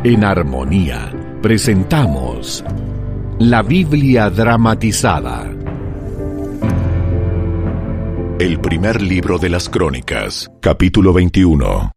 En Armonía presentamos la Biblia dramatizada. El primer libro de las Crónicas, capítulo 21.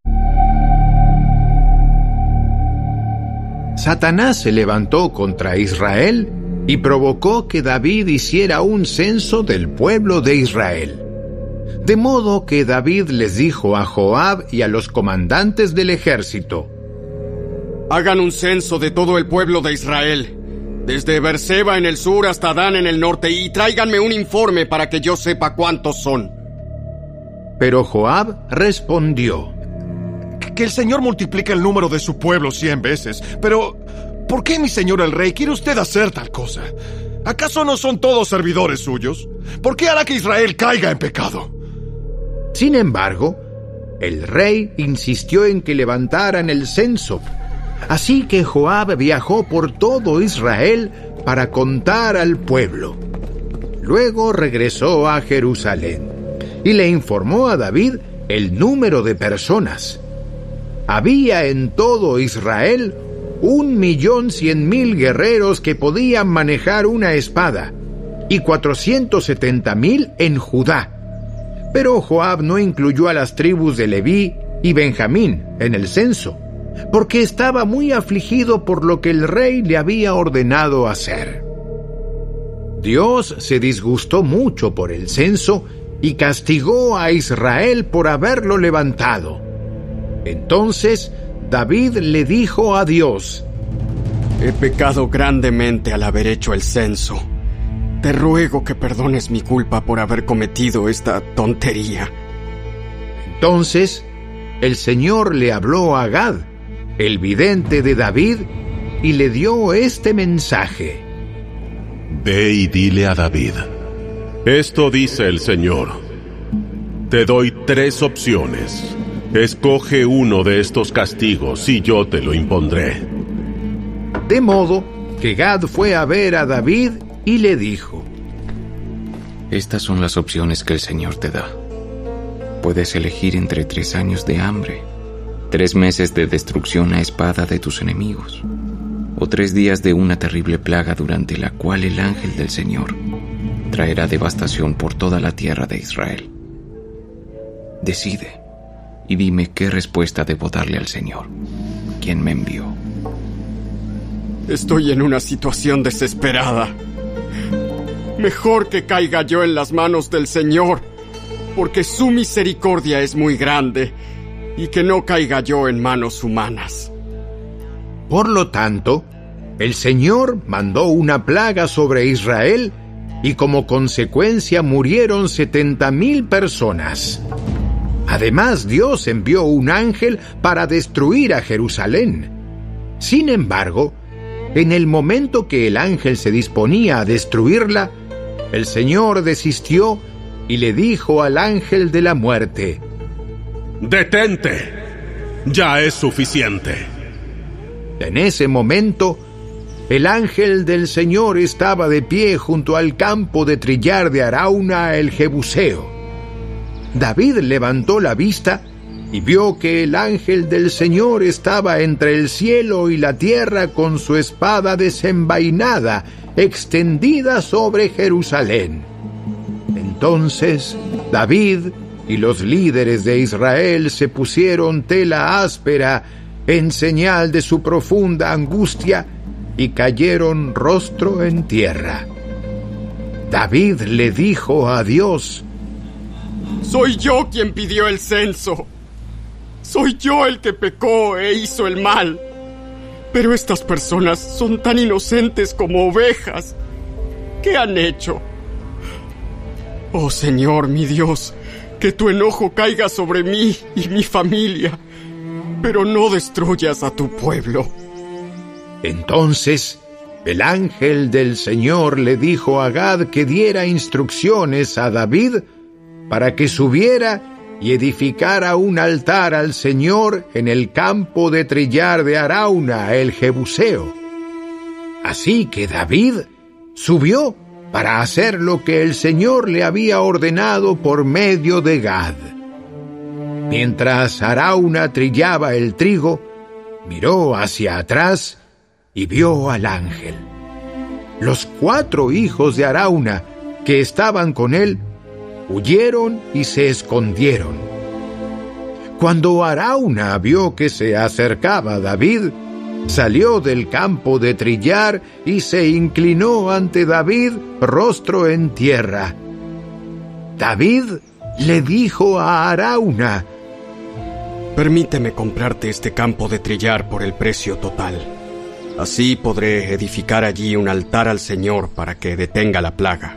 Satanás se levantó contra Israel y provocó que David hiciera un censo del pueblo de Israel. De modo que David les dijo a Joab y a los comandantes del ejército: hagan un censo de todo el pueblo de Israel, desde Beerseba en el sur hasta Dan en el norte, y tráiganme un informe para que yo sepa cuántos son. Pero Joab respondió: que el Señor multiplique el número de su pueblo 100 veces. Pero, ¿por qué, mi señor el rey, quiere usted hacer tal cosa? ¿Acaso no son todos servidores suyos? ¿Por qué hará que Israel caiga en pecado? Sin embargo, el rey insistió en que levantaran el censo. Así que Joab viajó por todo Israel para contar al pueblo. Luego regresó a Jerusalén y le informó a David el número de personas. Había en todo Israel 1.100.000 guerreros que podían manejar una espada, y 470.000 en Judá. Pero Joab no incluyó a las tribus de Leví y Benjamín en el censo, porque estaba muy afligido por lo que el rey le había ordenado hacer. Dios se disgustó mucho por el censo y castigó a Israel por haberlo levantado. Entonces David le dijo a Dios: he pecado grandemente al haber hecho el censo. Te ruego que perdones mi culpa por haber cometido esta tontería. Entonces el Señor le habló a Gad, el vidente de David, y le dio este mensaje: Ve y dile a David: esto dice el Señor. Te doy 3 opciones. Escoge uno de estos castigos y yo te lo impondré. De modo que Gad fue a ver a David y le dijo: estas son las opciones que el Señor te da. Puedes elegir entre 3 años de hambre, 3 meses de destrucción a espada de tus enemigos, o 3 días de una terrible plaga durante la cual el ángel del Señor traerá devastación por toda la tierra de Israel. Decide y dime qué respuesta debo darle al Señor, quien me envió. Estoy en una situación desesperada. Mejor que caiga yo en las manos del Señor, porque su misericordia es muy grande, y que no caiga yo en manos humanas. Por lo tanto, el Señor mandó una plaga sobre Israel, y como consecuencia murieron 70.000 personas. Además, Dios envió un ángel para destruir a Jerusalén. Sin embargo, en el momento que el ángel se disponía a destruirla, el Señor desistió y le dijo al ángel de la muerte: ¡detente! Ya es suficiente. En ese momento, el ángel del Señor estaba de pie junto al campo de trillar de Arauna el Jebuseo. David levantó la vista y vio que el ángel del Señor estaba entre el cielo y la tierra con su espada desenvainada, extendida sobre Jerusalén. Entonces David y los líderes de Israel se pusieron tela áspera en señal de su profunda angustia y cayeron rostro en tierra. David le dijo a Dios: soy yo quien pidió el censo. Soy yo el que pecó e hizo el mal. Pero estas personas son tan inocentes como ovejas. ¿Qué han hecho? Oh Señor, mi Dios, que tu enojo caiga sobre mí y mi familia, pero no destruyas a tu pueblo. Entonces el ángel del Señor le dijo a Gad que diera instrucciones a David para que subiera y edificara un altar al Señor en el campo de trillar de Arauna el Jebuseo. Así que David subió para hacer lo que el Señor le había ordenado por medio de Gad. Mientras Arauna trillaba el trigo, miró hacia atrás y vio al ángel. Los 4 hijos de Arauna que estaban con él huyeron y se escondieron. Cuando Arauna vio que se acercaba David, salió del campo de trillar y se inclinó ante David, rostro en tierra. David le dijo a Arauna: Permíteme comprarte este campo de trillar por el precio total. Así podré edificar allí un altar al Señor para que detenga la plaga.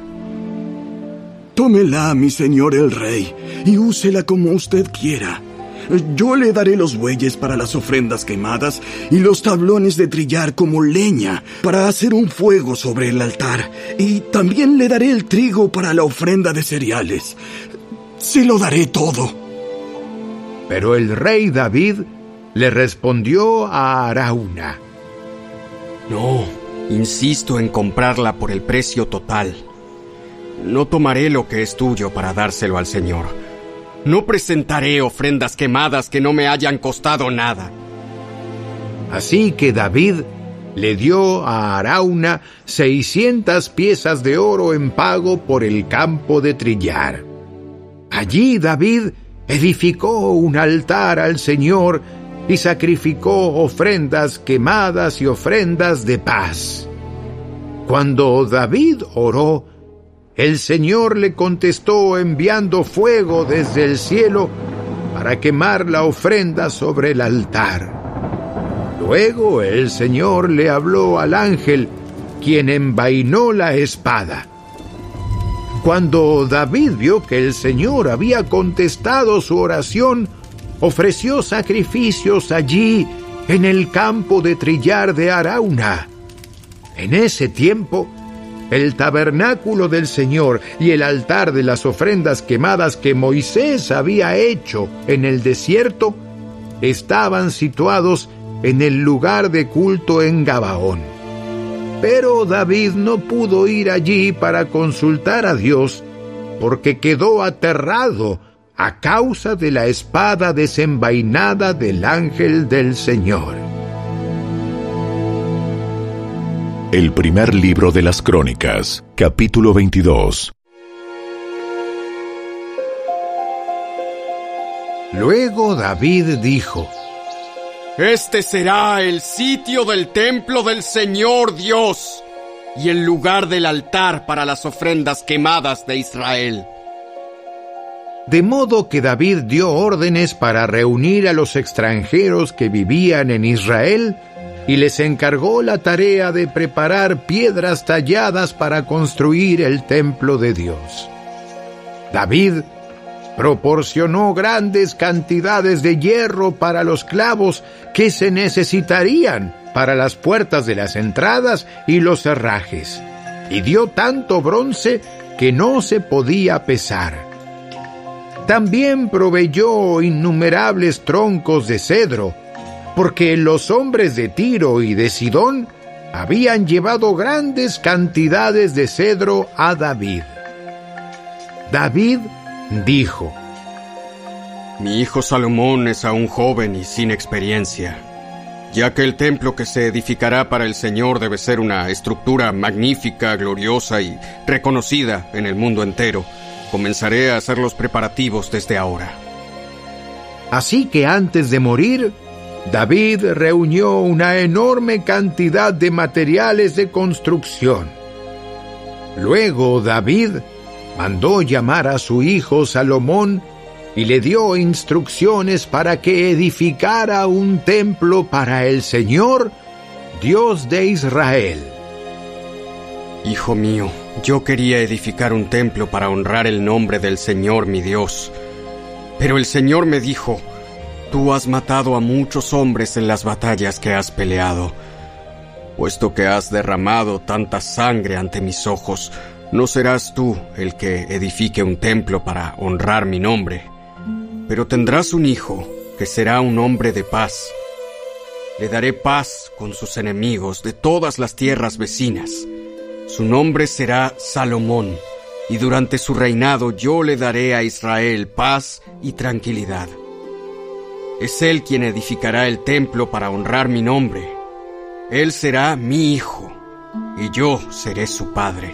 Tómela, mi señor el rey, y úsela como usted quiera. Yo le daré los bueyes para las ofrendas quemadas y los tablones de trillar como leña para hacer un fuego sobre el altar. Y también le daré el trigo para la ofrenda de cereales. Se lo daré todo. Pero el rey David le respondió a Arauna: No, insisto en comprarla por el precio total. No tomaré lo que es tuyo para dárselo al Señor. No presentaré ofrendas quemadas que no me hayan costado nada. Así que David le dio a Arauna 600 piezas de oro en pago por el campo de trillar. Allí David edificó un altar al Señor y sacrificó ofrendas quemadas y ofrendas de paz. Cuando David oró, el Señor le contestó enviando fuego desde el cielo para quemar la ofrenda sobre el altar. Luego el Señor le habló al ángel, quien envainó la espada. Cuando David vio que el Señor había contestado su oración, ofreció sacrificios allí en el campo de trillar de Arauna. En ese tiempo, el tabernáculo del Señor y el altar de las ofrendas quemadas que Moisés había hecho en el desierto estaban situados en el lugar de culto en Gabaón. Pero David no pudo ir allí para consultar a Dios porque quedó aterrado a causa de la espada desenvainada del ángel del Señor. El primer libro de las Crónicas, capítulo 22. Luego David dijo: Este será el sitio del templo del Señor Dios y el lugar del altar para las ofrendas quemadas de Israel. De modo que David dio órdenes para reunir a los extranjeros que vivían en Israel y les encargó la tarea de preparar piedras talladas para construir el templo de Dios. David proporcionó grandes cantidades de hierro para los clavos que se necesitarían para las puertas de las entradas y los herrajes, y dio tanto bronce que no se podía pesar. También proveyó innumerables troncos de cedro, porque los hombres de Tiro y de Sidón habían llevado grandes cantidades de cedro a David. David dijo: Mi hijo Salomón es aún joven y sin experiencia. Ya que el templo que se edificará para el Señor debe ser una estructura magnífica, gloriosa y reconocida en el mundo entero, comenzaré a hacer los preparativos desde ahora. Así que antes de morir, David reunió una enorme cantidad de materiales de construcción. Luego David mandó llamar a su hijo Salomón y le dio instrucciones para que edificara un templo para el Señor, Dios de Israel. Hijo mío, yo quería edificar un templo para honrar el nombre del Señor mi Dios. Pero el Señor me dijo: Tú has matado a muchos hombres en las batallas que has peleado. Puesto que has derramado tanta sangre ante mis ojos, no serás tú el que edifique un templo para honrar mi nombre. Pero tendrás un hijo que será un hombre de paz. Le daré paz con sus enemigos de todas las tierras vecinas. Su nombre será Salomón, y durante su reinado yo le daré a Israel paz y tranquilidad. Es Él quien edificará el templo para honrar mi nombre. Él será mi hijo, y yo seré su padre.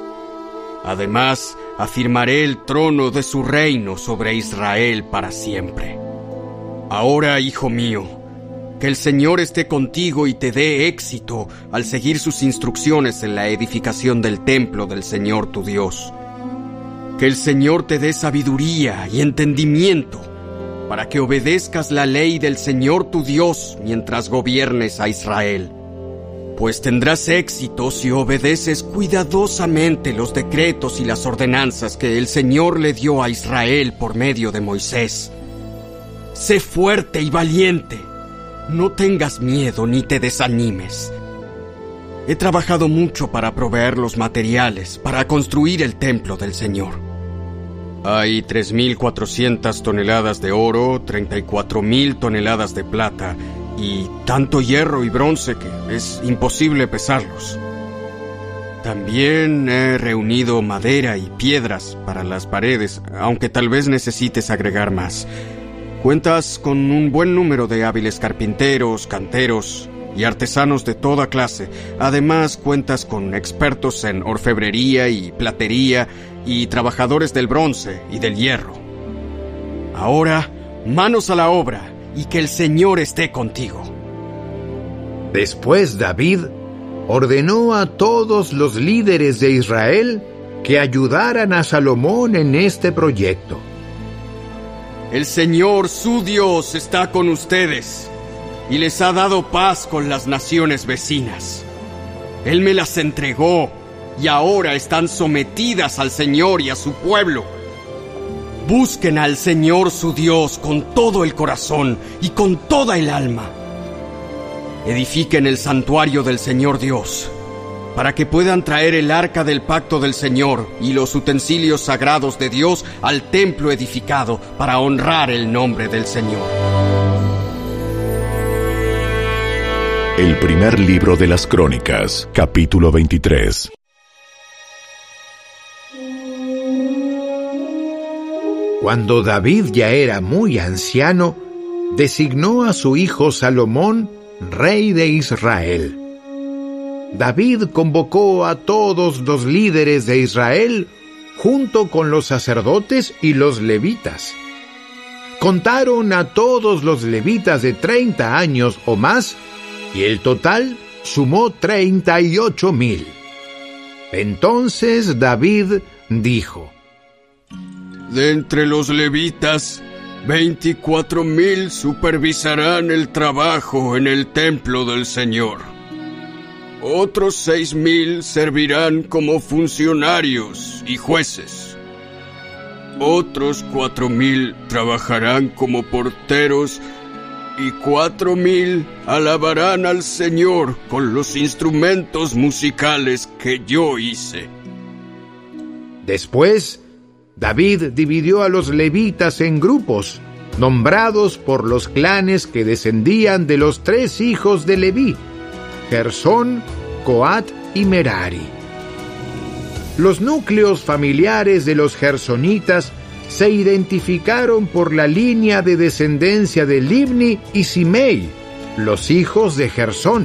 Además, afirmaré el trono de su reino sobre Israel para siempre. Ahora, hijo mío, que el Señor esté contigo y te dé éxito al seguir sus instrucciones en la edificación del templo del Señor tu Dios. Que el Señor te dé sabiduría y entendimiento para que obedezcas la ley del Señor tu Dios mientras gobiernes a Israel. Pues tendrás éxito si obedeces cuidadosamente los decretos y las ordenanzas que el Señor le dio a Israel por medio de Moisés. Sé fuerte y valiente. No tengas miedo ni te desanimes. He trabajado mucho para proveer los materiales para construir el templo del Señor. Hay 3.400 toneladas de oro, 34.000 toneladas de plata y tanto hierro y bronce que es imposible pesarlos. También he reunido madera y piedras para las paredes, aunque tal vez necesites agregar más. Cuentas con un buen número de hábiles carpinteros, canteros y artesanos de toda clase. Además, cuentas con expertos en orfebrería y platería y trabajadores del bronce y del hierro. Ahora, manos a la obra y que el Señor esté contigo. Después David ordenó a todos los líderes de Israel que ayudaran a Salomón en este proyecto. El Señor, su Dios, está con ustedes y les ha dado paz con las naciones vecinas. Él me las entregó y ahora están sometidas al Señor y a su pueblo. Busquen al Señor su Dios con todo el corazón y con toda el alma. Edifiquen el santuario del Señor Dios, para que puedan traer el arca del pacto del Señor y los utensilios sagrados de Dios al templo edificado para honrar el nombre del Señor. El primer libro de las Crónicas, capítulo 23. Cuando David ya era muy anciano, designó a su hijo Salomón rey de Israel. David convocó a todos los líderes de Israel junto con los sacerdotes y los levitas. Contaron a todos los levitas de 30 años o más y el total sumó 38,000. Entonces David dijo: De entre los levitas, 24,000 supervisarán el trabajo en el templo del Señor. Otros 6,000 servirán como funcionarios y jueces. Otros 4,000 trabajarán como porteros y 4,000 alabarán al Señor con los instrumentos musicales que yo hice. Después, David dividió a los levitas en grupos, nombrados por los clanes que descendían de los 3 hijos de Leví: Gersón, Coat y Merari. Los núcleos familiares de los gersonitas se identificaron por la línea de descendencia de Libni y Simei, los hijos de Gersón.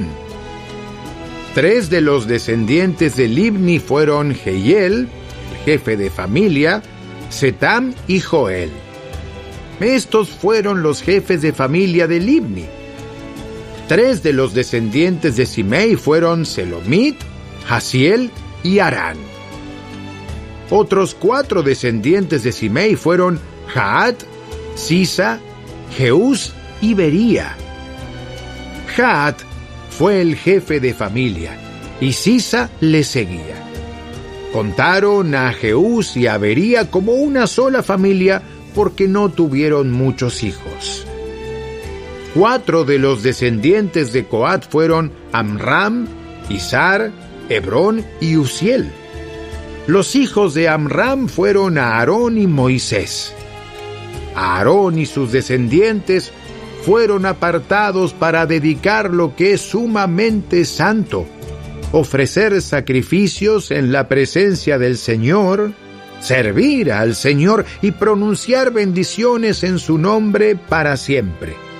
3 de los descendientes de Libni fueron Jehiel, el jefe de familia, Setam y Joel. Estos fueron los jefes de familia de Libni. 3 de los descendientes de Simei fueron Selomit, Hasiel y Arán. Otros 4 descendientes de Simei fueron Jaat, Sisa, Jeús y Bería. Jaat fue el jefe de familia y Sisa le seguía. Contaron a Jeús y a Bería como una sola familia porque no tuvieron muchos hijos. 4 de los descendientes de Coat fueron Amram, Izar, Hebrón y Uziel. Los hijos de Amram fueron Aarón y Moisés. Aarón y sus descendientes fueron apartados para dedicar lo que es sumamente santo, ofrecer sacrificios en la presencia del Señor, servir al Señor y pronunciar bendiciones en su nombre para siempre.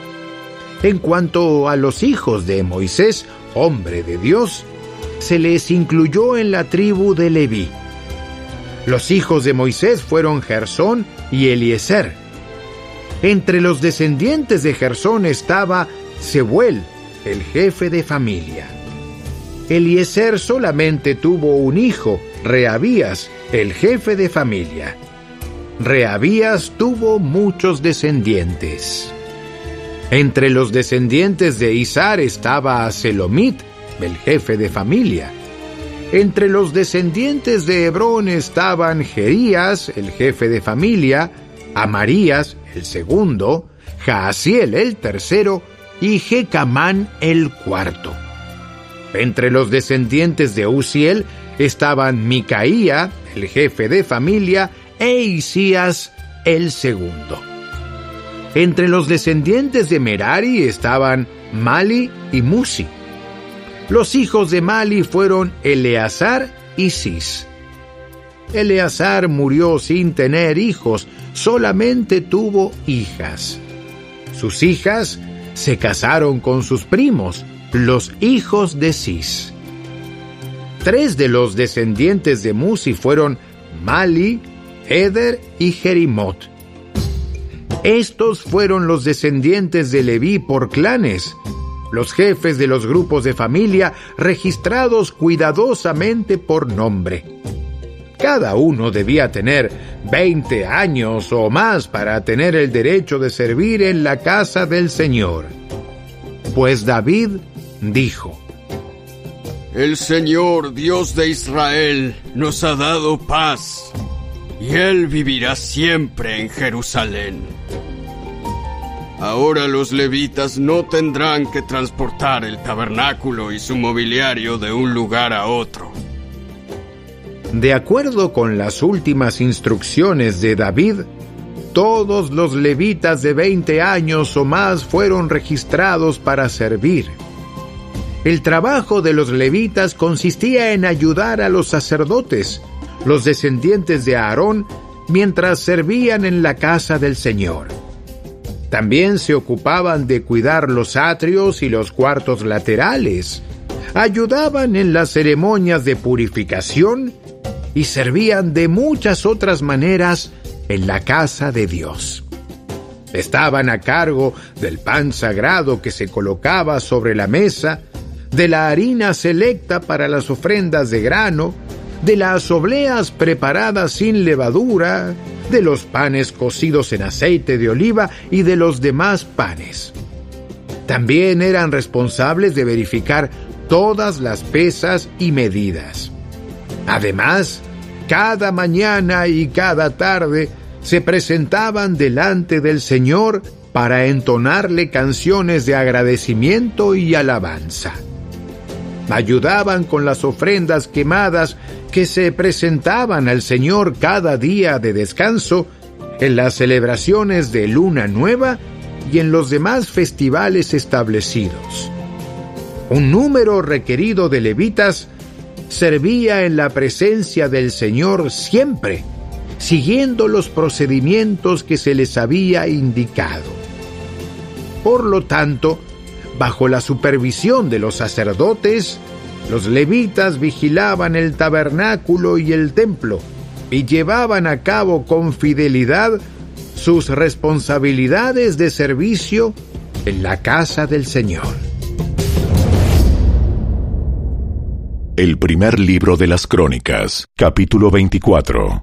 En cuanto a los hijos de Moisés, hombre de Dios, se les incluyó en la tribu de Leví. Los hijos de Moisés fueron Gersón y Eliezer. Entre los descendientes de Gersón estaba Sebuel, el jefe de familia. Eliezer solamente tuvo un hijo, Rehabías, el jefe de familia. Rehabías tuvo muchos descendientes. Entre los descendientes de Izhar estaba Selomit, el jefe de familia. Entre los descendientes de Hebrón estaban Jerías, el jefe de familia, Amarías, el segundo, Jaasiel, el tercero, y Jecamán, el cuarto. Entre los descendientes de Uziel estaban Micaía, el jefe de familia, e Isías, el segundo. Entre los descendientes de Merari estaban Mali y Musi. Los hijos de Mali fueron Eleazar y Cis. Eleazar murió sin tener hijos, solamente tuvo hijas. Sus hijas se casaron con sus primos, los hijos de Cis. 3 de los descendientes de Musi fueron Mali, Eder y Jerimot. Estos fueron los descendientes de Leví por clanes, los jefes de los grupos de familia registrados cuidadosamente por nombre. Cada uno debía tener 20 años o más para tener el derecho de servir en la casa del Señor. Pues David dijo: El Señor, Dios de Israel, nos ha dado paz, y Él vivirá siempre en Jerusalén. Ahora los levitas no tendrán que transportar el tabernáculo y su mobiliario de un lugar a otro. De acuerdo con las últimas instrucciones de David, todos los levitas de 20 años o más fueron registrados para servir. El trabajo de los levitas consistía en ayudar a los sacerdotes, los descendientes de Aarón, mientras servían en la casa del Señor. También se ocupaban de cuidar los atrios y los cuartos laterales, ayudaban en las ceremonias de purificación y servían de muchas otras maneras en la casa de Dios. Estaban a cargo del pan sagrado que se colocaba sobre la mesa, de la harina selecta para las ofrendas de grano, de las obleas preparadas sin levadura, de los panes cocidos en aceite de oliva y de los demás panes. También eran responsables de verificar todas las pesas y medidas. Además, cada mañana y cada tarde se presentaban delante del Señor para entonarle canciones de agradecimiento y alabanza. Ayudaban con las ofrendas quemadas que se presentaban al Señor cada día de descanso, en las celebraciones de Luna Nueva y en los demás festivales establecidos. Un número requerido de levitas servía en la presencia del Señor siempre, siguiendo los procedimientos que se les había indicado. Por lo tanto, bajo la supervisión de los sacerdotes, los levitas vigilaban el tabernáculo y el templo y llevaban a cabo con fidelidad sus responsabilidades de servicio en la casa del Señor. El primer libro de las Crónicas, capítulo 24.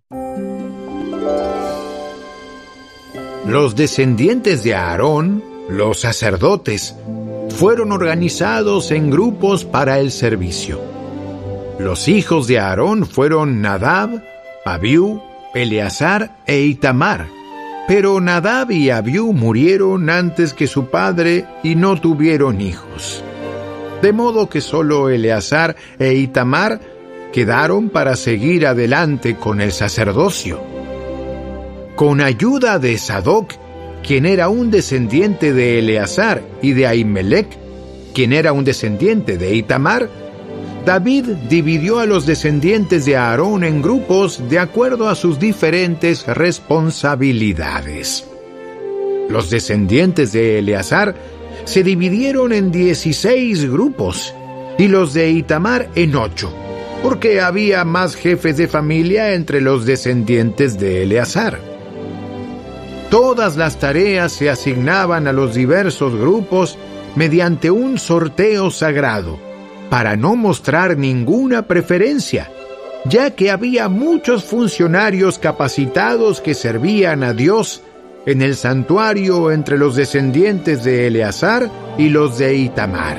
Los descendientes de Aarón, los sacerdotes, fueron organizados en grupos para el servicio. Los hijos de Aarón fueron Nadab, Abiú, Eleazar e Itamar. Pero Nadab y Abiú murieron antes que su padre y no tuvieron hijos. De modo que solo Eleazar e Itamar quedaron para seguir adelante con el sacerdocio. Con ayuda de Sadoc, quien era un descendiente de Eleazar, y de Ahimelech, quien era un descendiente de Itamar, David dividió a los descendientes de Aarón en grupos de acuerdo a sus diferentes responsabilidades. Los descendientes de Eleazar se dividieron en 16 grupos y los de Itamar en 8, porque había más jefes de familia entre los descendientes de Eleazar. Todas las tareas se asignaban a los diversos grupos mediante un sorteo sagrado, para no mostrar ninguna preferencia, ya que había muchos funcionarios capacitados que servían a Dios en el santuario entre los descendientes de Eleazar y los de Itamar.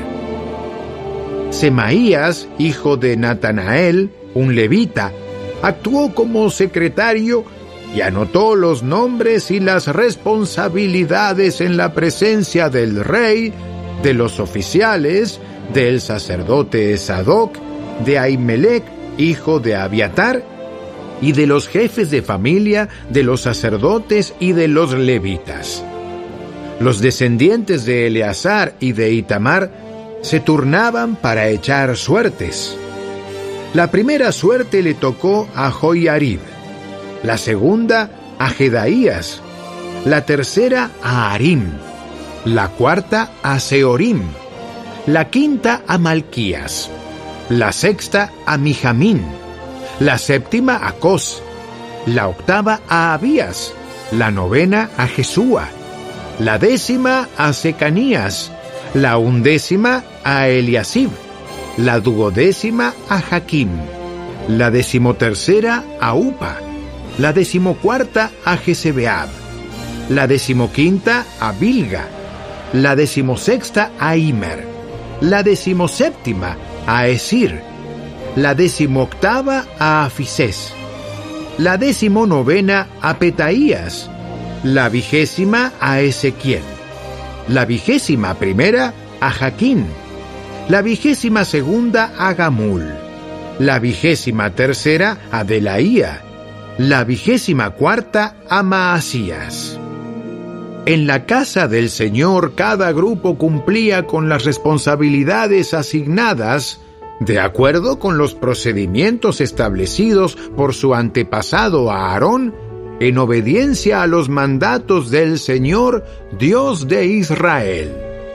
Semaías, hijo de Natanael, un levita, actuó como secretario y anotó los nombres y las responsabilidades en la presencia del rey, de los oficiales, del sacerdote Sadoc, de Ahimelech, hijo de Abiatar, y de los jefes de familia, de los sacerdotes y de los levitas. Los descendientes de Eleazar y de Itamar se turnaban para echar suertes. La primera suerte le tocó a Joiarib, la segunda a Jedaías, la tercera a Harim, la cuarta a Seorim, la quinta a Malquías, la sexta a Mijamín, la séptima a Cos, la octava a Abías, la novena a Jesúa, la décima a Secanías, la undécima a Eliasib, la duodécima a Jaquim, la decimotercera a Upa, la decimocuarta a Jezebeab, la decimoquinta a Bilga, la decimosexta a Imer, la decimoséptima a Esir, la decimoctava a Afisés, la decimonovena a Petaías, la 20ª a Ezequiel, la 21ª a Jaquín, la 22ª a Gamul, la 23ª a Delaía, la 24ª a Maasías. En la casa del Señor cada grupo cumplía con las responsabilidades asignadas de acuerdo con los procedimientos establecidos por su antepasado Aarón, en obediencia a los mandatos del Señor, Dios de Israel.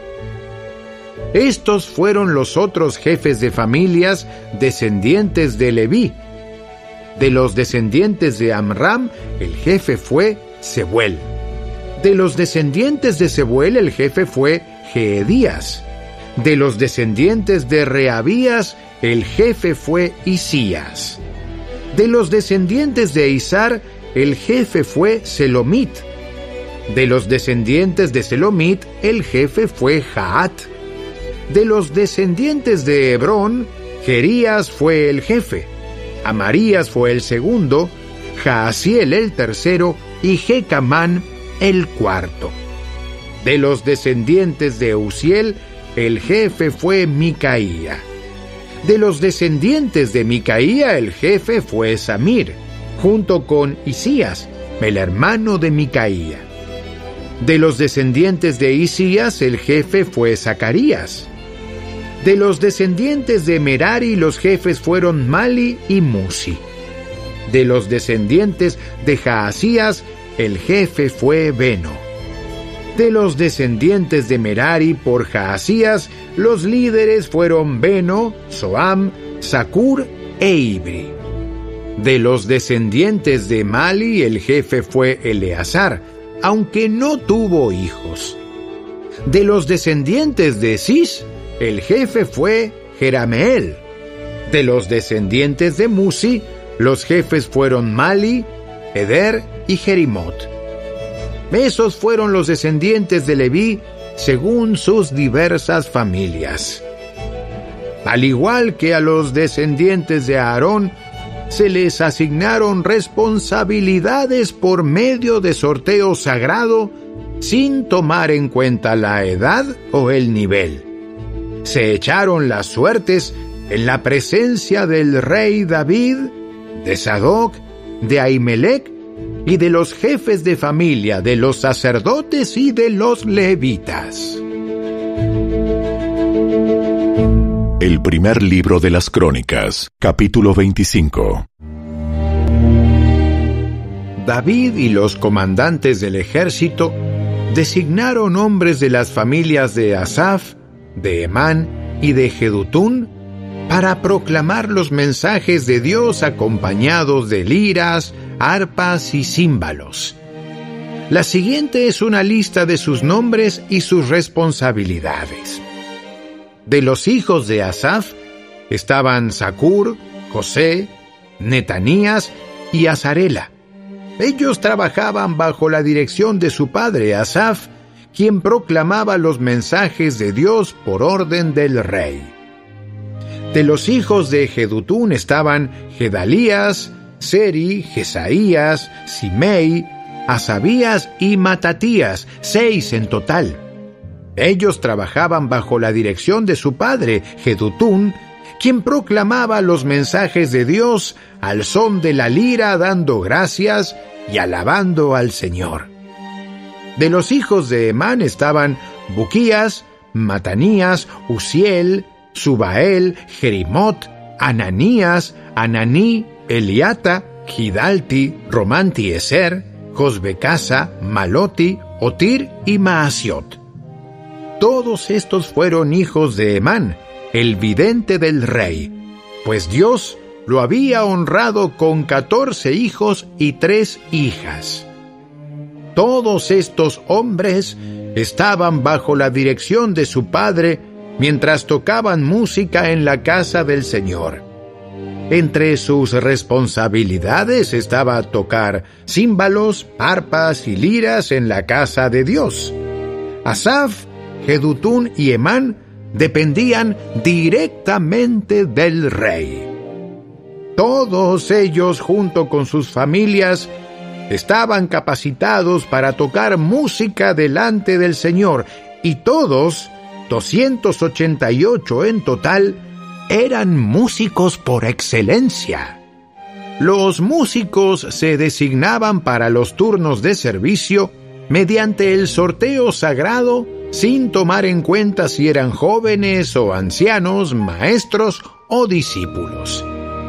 Estos fueron los otros jefes de familias descendientes de Leví. De los descendientes de Amram, el jefe fue Sebuel. De los descendientes de Sebuel, el jefe fue Jeedías. De los descendientes de Reabías, el jefe fue Isías. De los descendientes de Isar, el jefe fue Selomit. De los descendientes de Selomit, el jefe fue Jaat. De los descendientes de Hebrón, Jerías fue el jefe, Amarías fue el segundo, Jaasiel el tercero y Jecamán el cuarto. De los descendientes de Uziel, el jefe fue Micaía. De los descendientes de Micaía, el jefe fue Samir, junto con Isías, el hermano de Micaía. De los descendientes de Isías, el jefe fue Zacarías. De los descendientes de Merari, los jefes fueron Mali y Musi. De los descendientes de Jaasías, el jefe fue Beno. De los descendientes de Merari por Jaasías, los líderes fueron Beno, Soam, Zacur e Ibri. De los descendientes de Mali, el jefe fue Eleazar, aunque no tuvo hijos. De los descendientes de Cis, el jefe fue Jerameel. De los descendientes de Musi, los jefes fueron Mali, Eder y Jerimot. Esos fueron los descendientes de Leví según sus diversas familias. Al igual que a los descendientes de Aarón, se les asignaron responsabilidades por medio de sorteo sagrado sin tomar en cuenta la edad o el nivel. Se echaron las suertes en la presencia del rey David, de Sadoc, de Ahimelech y de los jefes de familia, de los sacerdotes y de los levitas. El primer libro de las Crónicas, capítulo 25. David y los comandantes del ejército designaron hombres de las familias de Asaf, de Emán y de Jedutún para proclamar los mensajes de Dios acompañados de liras, arpas y címbalos. La siguiente es una lista de sus nombres y sus responsabilidades. De los hijos de Asaf estaban Zacur, José, Netanías y Azarela. Ellos trabajaban bajo la dirección de su padre Asaf, quien proclamaba los mensajes de Dios por orden del rey. De los hijos de Jedutún estaban Gedalías, Seri, Jesaías, Simei, Asabías y Matatías, 6 en total. Ellos trabajaban bajo la dirección de su padre, Jedutún, quien proclamaba los mensajes de Dios al son de la lira, dando gracias y alabando al Señor. De los hijos de Emán estaban Buquías, Matanías, Uziel, Subael, Jerimot, Ananías, Ananí, Eliata, Gidalti, Romantieser, Josbecasa, Maloti, Otir y Maasiot. Todos estos fueron hijos de Emán, el vidente del rey, pues Dios lo había honrado con 14 hijos y 3 hijas. Todos estos hombres estaban bajo la dirección de su padre mientras tocaban música en la casa del Señor. Entre sus responsabilidades estaba tocar címbalos, arpas y liras en la casa de Dios. Asaf, Jedutún y Emán dependían directamente del rey. Todos ellos, junto con sus familias, estaban capacitados para tocar música delante del Señor, y todos, 288 en total, eran músicos por excelencia. Los músicos se designaban para los turnos de servicio mediante el sorteo sagrado, sin tomar en cuenta si eran jóvenes o ancianos, maestros o discípulos.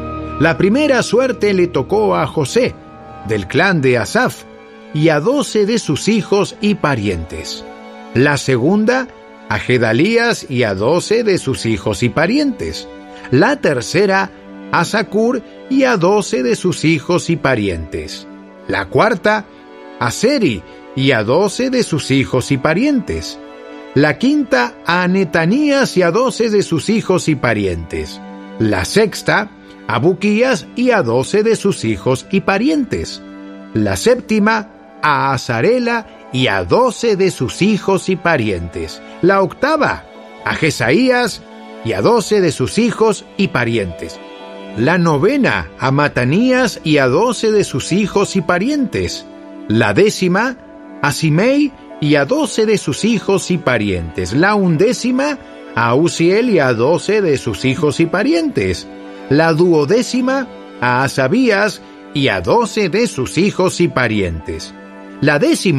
La primera suerte le tocó a José, del clan de Asaf, y a 12 de sus hijos y parientes. La segunda, a Gedalías y a 12 de sus hijos y parientes. La tercera, a Zacur y a 12 de sus hijos y parientes. La cuarta, a Seri y a 12 de sus hijos y parientes. La quinta, a Netanías y a 12 de sus hijos y parientes. La sexta, a Buquías y a 12 de sus hijos y parientes. La séptima, a Azarela y a 12 de sus hijos y parientes. La octava, a Jesaías y a 12 de sus hijos y parientes. La novena, a Matanías y a 12 de sus hijos y parientes. La décima, a Simei y a 12 de sus hijos y parientes. La undécima, a Uziel y a 12 de sus hijos y parientes. La duodécima, a Asabías y a 12 de sus hijos y parientes. La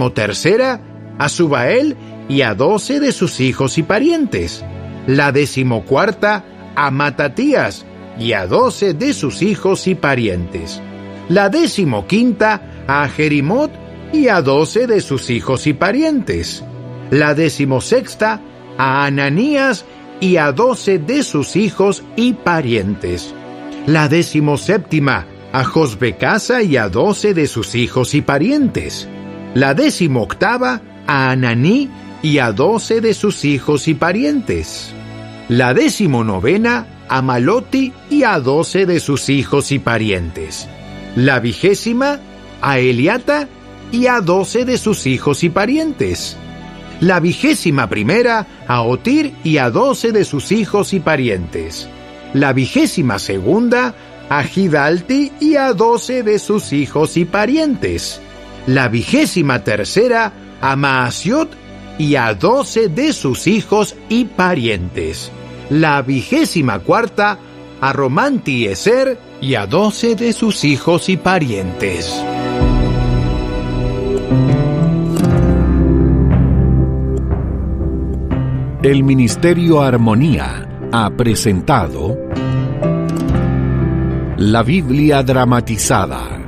13ª, a Subael y a 12 de sus hijos y parientes. La 14ª, a Matatías y a 12 de sus hijos y parientes. La 15ª, a Jerimot y a 12 de sus hijos y parientes. La 16ª, a Ananías y a 12 de sus hijos y parientes. La 17ª, a Josbecasa y a 12 de sus hijos y parientes. La 18ª, a Ananí y a 12 de sus hijos y parientes. La 19ª, a Maloti y a 12 de sus hijos y parientes. La 20ª, a Eliata y a 12 de sus hijos y parientes. La 21ª, a Otir y a 12 de sus hijos y parientes. La 22ª, a Gidalti y a 12 de sus hijos y parientes. La 23ª, a Maasiot y a 12 de sus hijos y parientes. La 24ª, a Romantieser y a 12 de sus hijos y parientes. El Ministerio Armonía ha presentado La Biblia dramatizada.